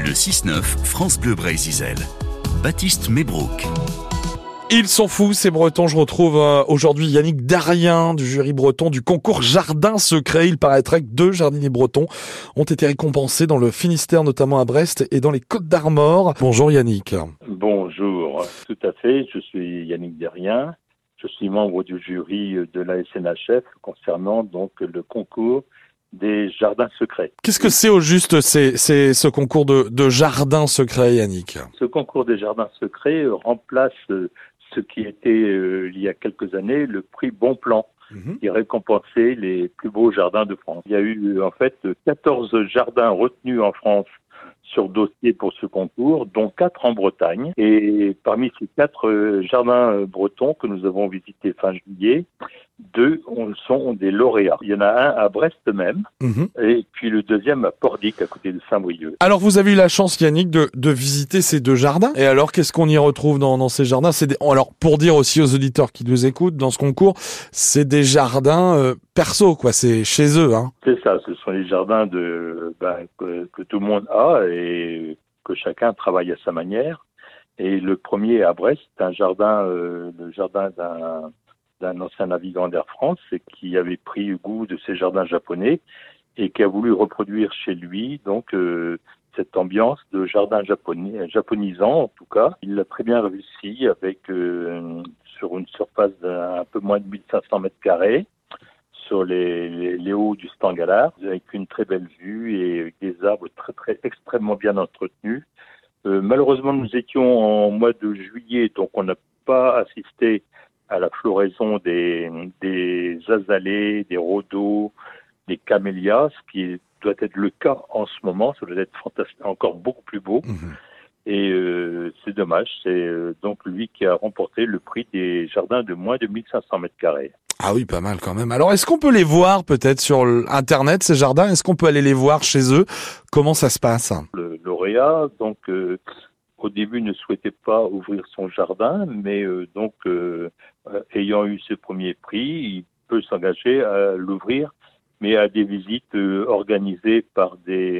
Le 6-9, France Bleu Brésil. Baptiste Mébrouk. Ils sont fous, ces Bretons. Je retrouve aujourd'hui Yannick Darien du jury breton du concours Jardin Secret. Il paraîtrait que 2 jardiniers bretons ont été récompensés dans le Finistère, notamment à Brest et dans les Côtes d'Armor. Bonjour Yannick. Bonjour, tout à fait. Je suis Yannick Darien. Je suis membre du jury de la SNHF concernant donc le concours des jardins secrets. Qu'est-ce que c'est au juste ce concours de jardin secret, Yannick? Ce concours des jardins secrets remplace ce qui était il y a quelques années le prix Bon Plan, qui récompensait les plus beaux jardins de France. Il y a eu en fait 14 jardins retenus en France sur dossier pour ce concours, dont 4 en Bretagne. Et parmi ces 4 jardins bretons que nous avons visités fin juillet, 2 sont des lauréats. Il y en a un à Brest même, et puis le deuxième à Pordic, à côté de Saint-Brieuc. Alors vous avez eu la chance, Yannick, de visiter ces 2 jardins. Et alors, qu'est-ce qu'on y retrouve dans ces jardins? Alors, pour dire aussi aux auditeurs qui nous écoutent, dans ce concours, c'est des jardins perso, quoi. C'est chez eux, hein. C'est ça, ce sont les jardins que tout le monde a et que chacun travaille à sa manière. Et le premier à Brest, c'est un jardin, le jardin d'un ancien navigant d'Air France qui avait pris goût de ces jardins japonais et qui a voulu reproduire chez lui donc cette ambiance de jardin japonisant en tout cas. Il l'a très bien réussi avec sur une surface d'un peu moins de 1500 mètres carrés sur les hauts du Stangalard, avec une très belle vue et avec des arbres très extrêmement bien entretenus. Malheureusement, nous étions en mois de juillet, donc on n'a pas assisté à la floraison des azalées, des rhodos, des camélias, ce qui doit être le cas en ce moment. Ça doit être fantastique, encore beaucoup plus beau. Et c'est dommage. C'est donc lui qui a remporté le prix des jardins de moins de 1500 mètres carrés. Ah oui, pas mal quand même. Alors, est-ce qu'on peut les voir peut-être sur Internet, ces jardins? Est-ce qu'on peut aller les voir chez eux? Comment ça se passe? Le lauréat, donc, au début, ne souhaitait pas ouvrir son jardin, mais ayant eu ce premier prix, il peut s'engager à l'ouvrir, mais à des visites organisées par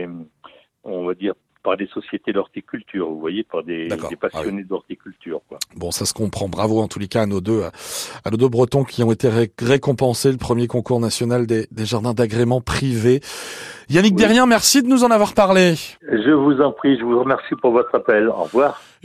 par des sociétés d'horticulture, vous voyez, par des passionnés d'horticulture, quoi. Bon, ça se comprend. Bravo en tous les cas à nos deux Bretons qui ont été récompensés le premier concours national des jardins d'agrément privés. Yannick Darien, merci de nous en avoir parlé. Je vous en prie, je vous remercie pour votre appel. Au revoir.